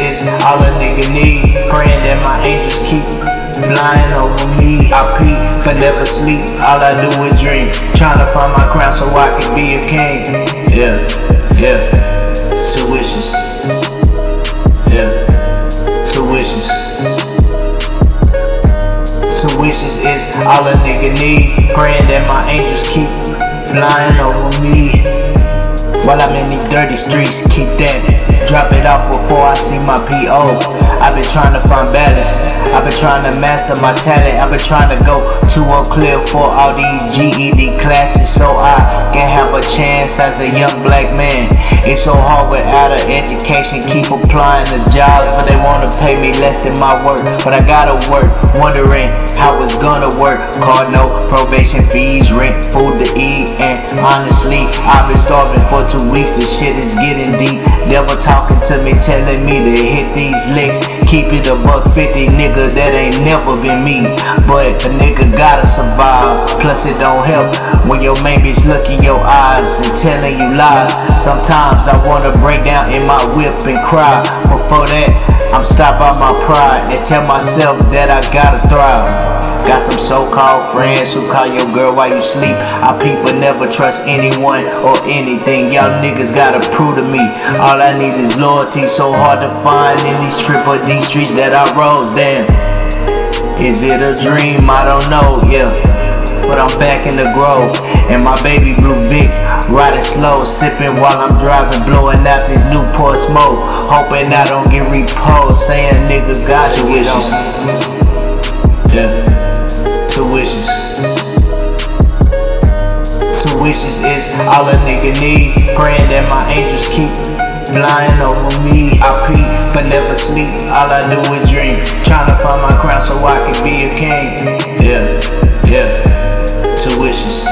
is all a nigga need. Praying that my angels keep flying over me. I peep but never sleep, all I do is dream. Tryna find my crown so I can be a king. Yeah, yeah, 2 wishes. Yeah, 2 wishes. 2 wishes is all a nigga need. Praying that my angels keep flying over me. While I'm in these dirty streets, keep that. Drop it off before I see my P.O. I've been trying to find balance, I've been trying to master my talent. I've been trying to go to Oak Cliff for all these GED classes, so I can have a chance as a young black man. It's so hard without an education, keep applying to jobs, but they wanna pay me less than my work. But I gotta work, wondering how it's gonna work. Car no probation fees, rent, food to eat, and honestly, I've been starving for 2 weeks. This shit is getting deep. Devil talking to me, telling me to hit these licks. Keep it $150, nigga, that ain't never been me. But a nigga gotta survive, plus it don't help when your main bitch look in your eyes and telling you lies. Sometimes I wanna break down in my whip and cry. Before that, I'm stopped by my pride and tell myself that I gotta thrive. Got some so-called friends who call your girl while you sleep. I peep but never trust anyone or anything. Y'all niggas gotta prove to me. All I need is loyalty, so hard to find in these triple D streets that I rose. Damn, is it a dream? I don't know, yeah. But I'm back in the Grove, and my baby blue Vic riding slow, sipping while I'm driving, blowing out this Newport smoke, hoping I don't get reposed, saying nigga gotta get on. Yeah. 2 wishes. 2 wishes is all a nigga need. Praying that my angels keep flying over me. I peep but never sleep, all I do is dream. Tryna find my crown so I can be a king. Yeah, yeah, 2 wishes.